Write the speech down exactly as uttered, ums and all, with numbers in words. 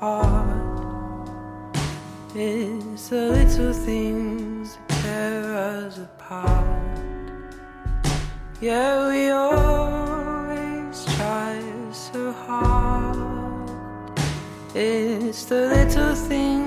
heart. It's the little things that tear us apart. Yeah, we always try so hard. It's the little things